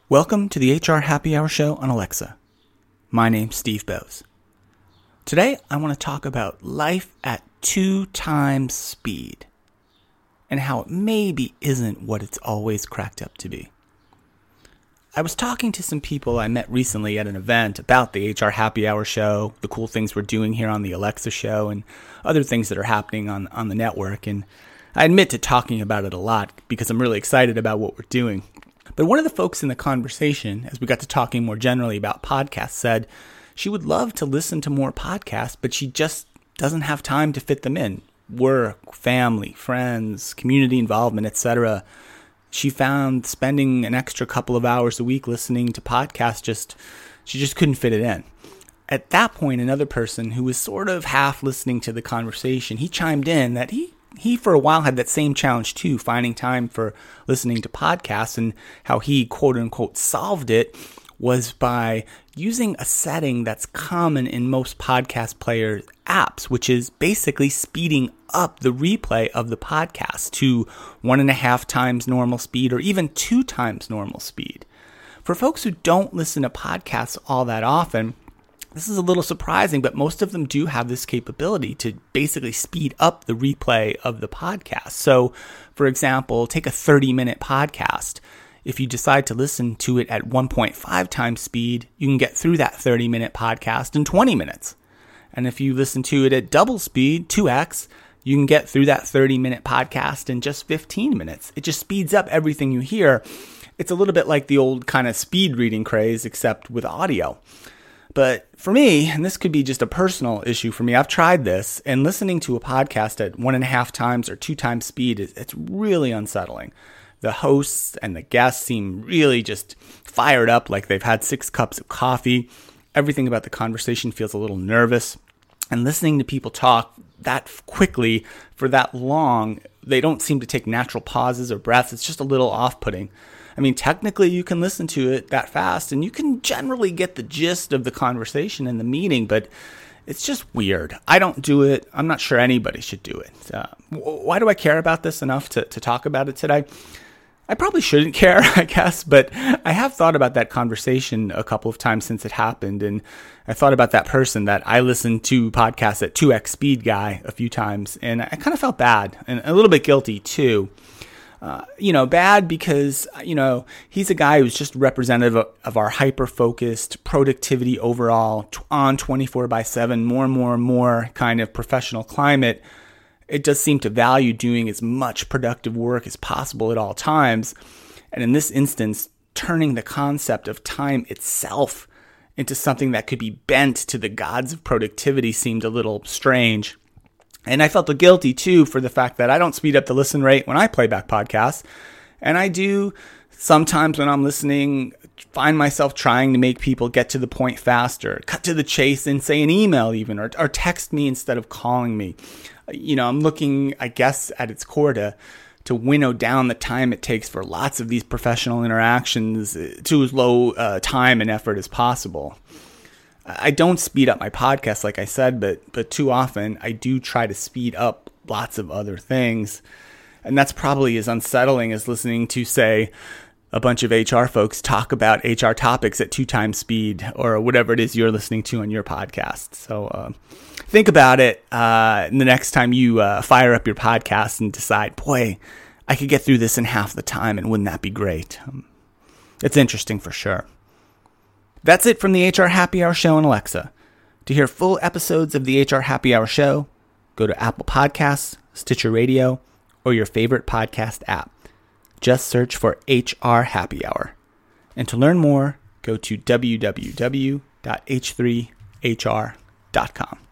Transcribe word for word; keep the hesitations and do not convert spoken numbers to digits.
Welcome to the H R Happy Hour Show on Alexa. My name's Steve Bowes. Today, I want to talk about life at two times speed and how it maybe isn't what it's always cracked up to be. I was talking to some people I met recently at an event about the H R Happy Hour Show, the cool things we're doing here on the Alexa Show, and other things that are happening on, on the network. And I admit to talking about it a lot because I'm really excited about what we're doing. But one of the folks in the conversation, as we got to talking more generally about podcasts, said she would love to listen to more podcasts, but she just doesn't have time to fit them in. Work, family, friends, community involvement, et cetera. She found spending an extra couple of hours a week listening to podcasts, just she just couldn't fit it in. At that point, another person who was sort of half listening to the conversation, he chimed in that he He, for a while, had that same challenge, too, finding time for listening to podcasts, and how he, quote-unquote, solved it was by using a setting that's common in most podcast player apps, which is basically speeding up the replay of the podcast to one and a half times normal speed or even two times normal speed. For folks who don't listen to podcasts all that often, this is a little surprising, but most of them do have this capability to basically speed up the replay of the podcast. So, for example, take a thirty-minute podcast. If you decide to listen to it at one point five times speed, you can get through that thirty-minute podcast in twenty minutes. And if you listen to it at double speed, two x, you can get through that thirty-minute podcast in just fifteen minutes. It just speeds up everything you hear. It's a little bit like the old kind of speed reading craze, except with audio. But for me, and this could be just a personal issue for me, I've tried this, and listening to a podcast at one and a half times or two times speed, is it's really unsettling. The hosts and the guests seem really just fired up, like they've had six cups of coffee. Everything about the conversation feels a little nervous. And listening to people talk that quickly for that long, they don't seem to take natural pauses or breaths. It's just a little off-putting. I mean, technically, you can listen to it that fast, and you can generally get the gist of the conversation in the meeting, but it's just weird. I don't do it. I'm not sure anybody should do it. Uh, why do I care about this enough to, to talk about it today? I probably shouldn't care, I guess, but I have thought about that conversation a couple of times since it happened, and I thought about that person that I listened to podcasts at two x speed guy a few times, and I kind of felt bad and a little bit guilty, too. Uh, you know, bad because, you know, he's a guy who's just representative of, of our hyper-focused productivity overall t- on twenty-four by seven, more and more and more kind of professional climate. It does seem to value doing as much productive work as possible at all times. And in this instance, turning the concept of time itself into something that could be bent to the gods of productivity seemed a little strange. And I felt guilty, too, for the fact that I don't speed up the listen rate when I play back podcasts. And I do sometimes when I'm listening, find myself trying to make people get to the point faster, cut to the chase and say an email even, or, or text me instead of calling me. You know, I'm looking, I guess, at its core to, to winnow down the time it takes for lots of these professional interactions to as low uh, time and effort as possible. I don't speed up my podcast, like I said, but but too often I do try to speed up lots of other things. And that's probably as unsettling as listening to, say, a bunch of H R folks talk about H R topics at two times speed or whatever it is you're listening to on your podcast. So uh, think about it uh, the next time you uh, fire up your podcast and decide, boy, I could get through this in half the time, and wouldn't that be great? Um, it's interesting for sure. That's it from the H R Happy Hour Show on Alexa. To hear full episodes of the H R Happy Hour Show, go to Apple Podcasts, Stitcher Radio, or your favorite podcast app. Just search for H R Happy Hour. And to learn more, go to w w w dot h three h r dot com.